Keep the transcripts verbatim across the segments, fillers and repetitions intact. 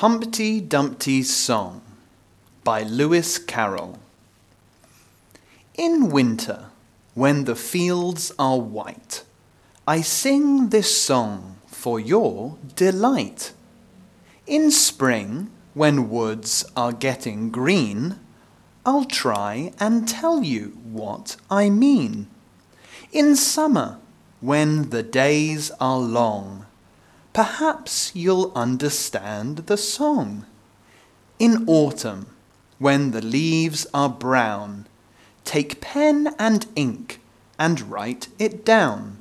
Humpty Dumpty's Song by Lewis Carroll. In winter, when the fields are white, I sing this song for your delight. In spring, when woods are getting green, I'll try and tell you what I mean. In summer, when the days are long, perhaps you'll understand the song. In autumn, when the leaves are brown, take pen and ink and write it down.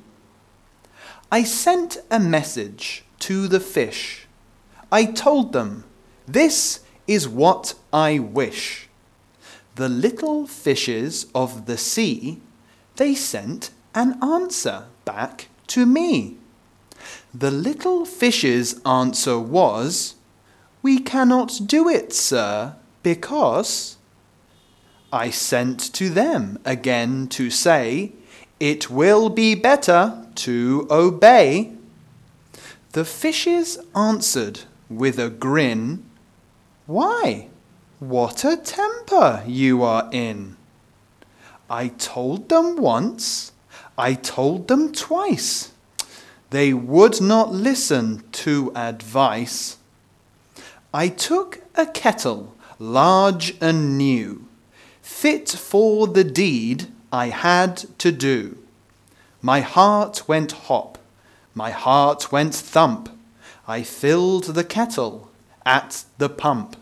I sent a message to the fish. I told them, this is what I wish. The little fishes of the sea, they sent an answer back to me. The little fish's answer was, we cannot do it, sir, because... I sent to them again to say, it will be better to obey. The fishes answered with a grin, why, what a temper you are in. I told them once, I told them twice. They would not listen to advice. I took a kettle large and new, fit for the deed I had to do. My heart went hop, my heart went thump. I filled the kettle at the pump.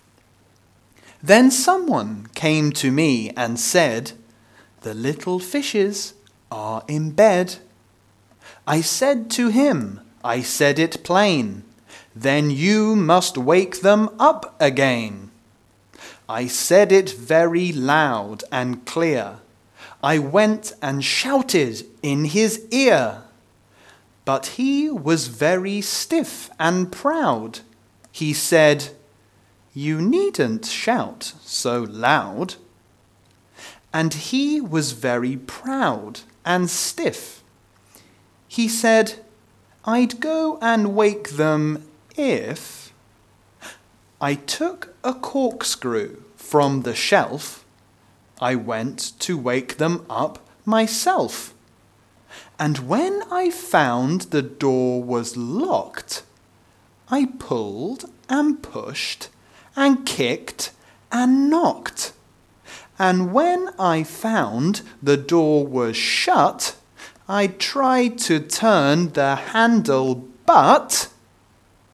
Then someone came to me and said, the little fishes are in bed. I said to him, I said it plain, then you must wake them up again. I said it very loud and clear. I went and shouted in his ear. But he was very stiff and proud. He said, you needn't shout so loud. And he was very proud and stiff. He said, I'd go and wake them if... I took a corkscrew from the shelf. I went to wake them up myself. And when I found the door was locked, I pulled and pushed and kicked and knocked. And when I found the door was shut, I tried to turn the handle, but